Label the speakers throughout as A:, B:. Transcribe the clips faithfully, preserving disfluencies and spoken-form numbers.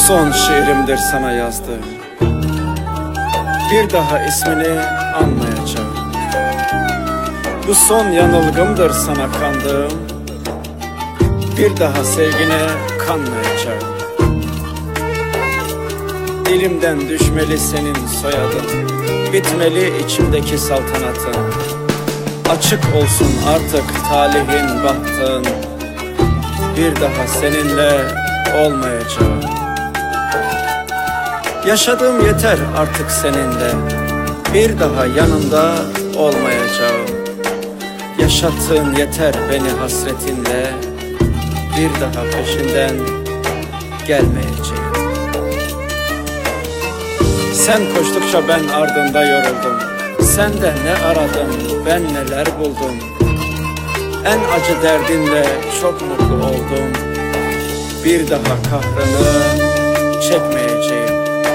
A: son şiirimdir sana yazdığım. Bir daha ismini anmayacağım. Bu son yanılgımdır sana kandığım. Bir daha sevgine kanmayacağım. Dilimden düşmeli senin soyadın, bitmeli içimdeki saltanatın. Açık olsun artık talihin, bahtın. Bir daha seninle olmayacağım. Yaşadığım yeter artık seninle. Bir daha yanında olmayacağım. Yaşattığın yeter beni hasretinle. Bir daha peşinden gelmeyeceğim. Sen koştukça ben ardında yoruldum. Sen de ne aradın, ben neler buldum. En acı derdinle çok mutlu oldum. Bir daha kahrını çekmeyeceğim.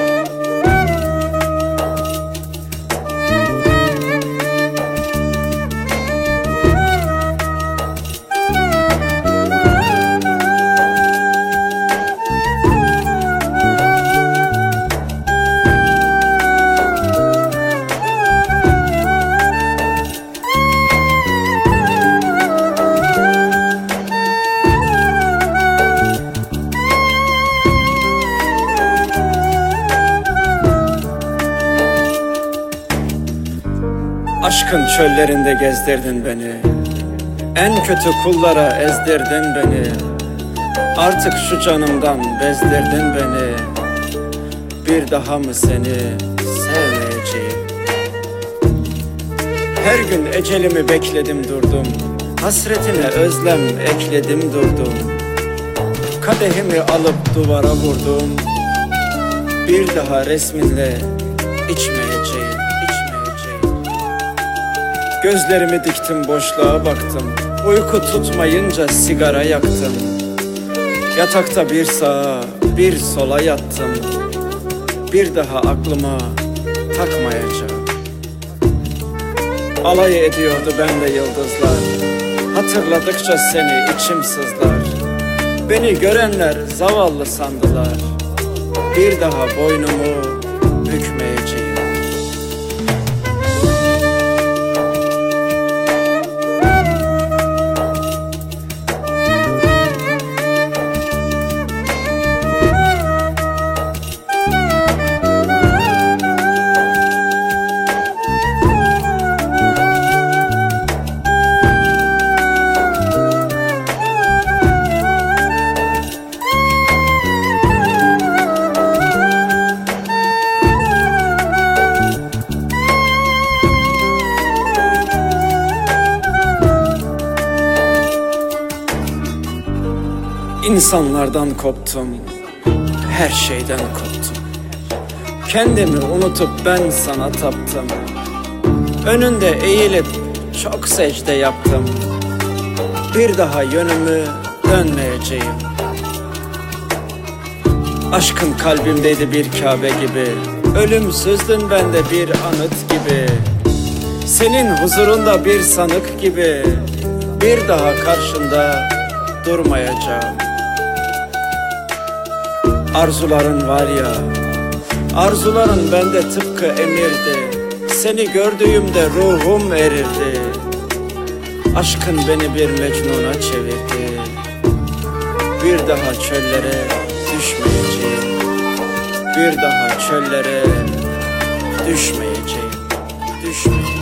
A: Aşkın çöllerinde gezdirdin beni. En kötü kullara ezdirdin beni. Artık şu canımdan bezdirdin beni. Bir daha mı seni sevmeyeceğim? Her gün ecelimi bekledim durdum. Hasretine özlem ekledim durdum. Kadehimi alıp duvara vurdum. Bir daha resminle içmeyeceğim. Gözlerimi diktim boşluğa baktım. Uyku tutmayınca sigara yaktım. Yatakta bir sağa bir sola yattım. Bir daha aklıma takmayacağım. Alay ediyordu bende yıldızlar. Hatırladıkça seni içim sızlar. Beni görenler zavallı sandılar. Bir daha boynumu bükmeyeceğim. İnsanlardan koptum, her şeyden koptum. Kendimi unutup ben sana taptım. Önünde eğilip çok secde yaptım. Bir daha yönümü dönmeyeceğim. Aşkın kalbimdeydi bir Kabe gibi. Ölümsüzdün bende bir anıt gibi. Senin huzurunda bir sanık gibi. Bir daha karşında durmayacağım. Arzuların var ya, arzuların bende tıpkı emirdi. Seni gördüğümde ruhum erirdi. Aşkın beni bir mecnuna çevirdi. Bir daha çöllere düşmeyeceğim. Bir daha çöllere düşmeyeceğim. Düşmeyeceğim.